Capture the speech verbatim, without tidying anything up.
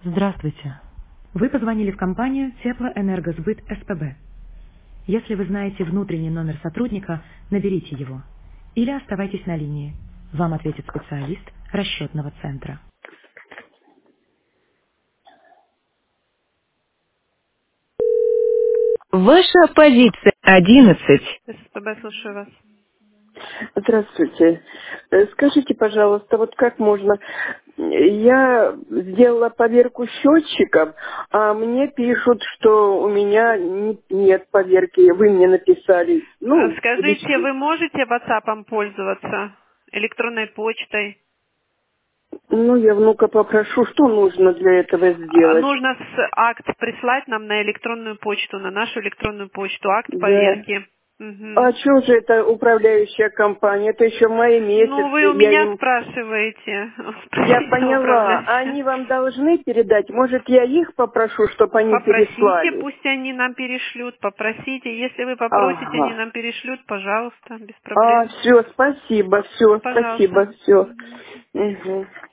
Здравствуйте. Вы позвонили в компанию Теплоэнергосбыт СПБ. Если вы знаете внутренний номер сотрудника, наберите его. Или оставайтесь на линии. Вам ответит специалист расчетного центра. Ваша позиция одиннадцать. СПБ, слушаю вас. Здравствуйте. Э, Скажите, пожалуйста, вот как можно... Я сделала поверку счетчиком, а мне пишут, что у меня не- нет поверки. Вы мне написали. Э, Ну, Скажите, лично. вы можете WhatsApp пользоваться? Электронной почтой? Ну, я внука попрошу, что нужно для этого А, сделать. Нужно с акт прислать нам на электронную почту, на нашу электронную почту, акт Да. поверки. А Мгм. что же это управляющая компания? Это еще в мае Ну, вы месяце. у Я меня им... спрашиваете. Я Спросите у поняла. управляющего. Они вам должны передать? Может, я их попрошу, чтобы они Попросите, переслали? пусть они нам перешлют. Попросите. Если вы попросите, они Ага. нам перешлют, пожалуйста, без А, проблем. все, спасибо, все, Пожалуйста. спасибо, все. Мгм. Угу.